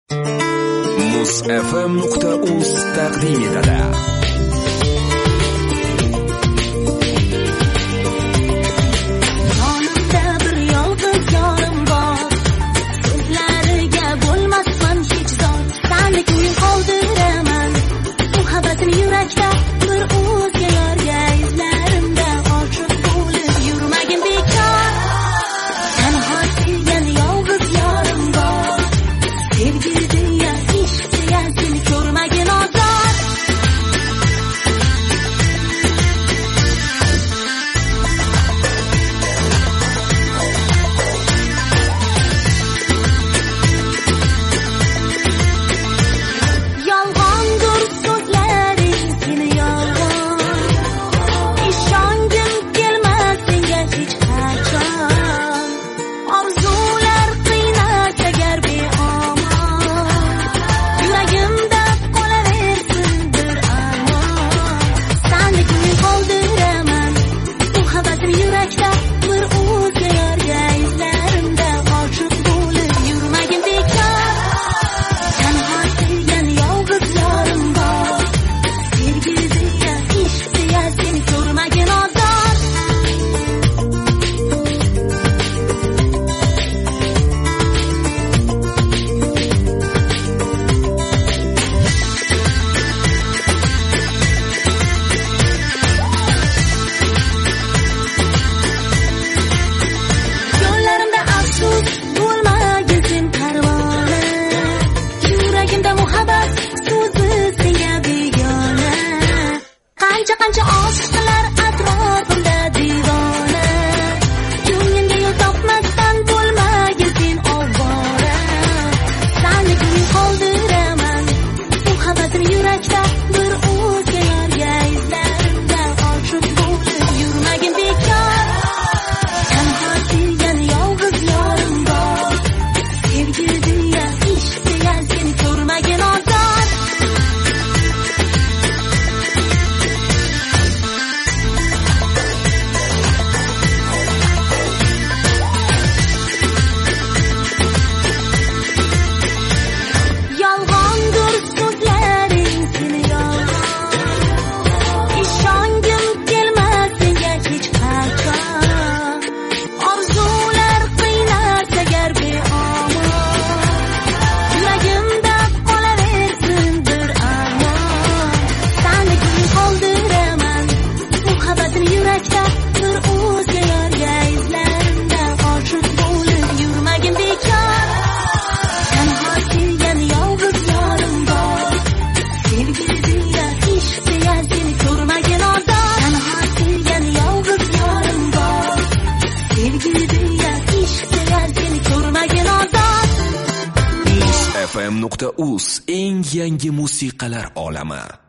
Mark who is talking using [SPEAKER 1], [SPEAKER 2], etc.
[SPEAKER 1] muzfm.uz taqdim etadi.
[SPEAKER 2] Qancha oshiqlar atrofimda divona, ko'nglimga yo'l topmasdan bo'lmagin sen ovora. Seni ko'ngil qoldiraman, bu havasini yurakda bir o'zga yorga izlarimda oshiq bo'lib yurmagin bekor. Tanho suygan yolg'iz yorim bor, sevgi deya ishq deya seni ko'rmagin ozod.
[SPEAKER 1] muzfm.uz eng yangi musiqalar olami.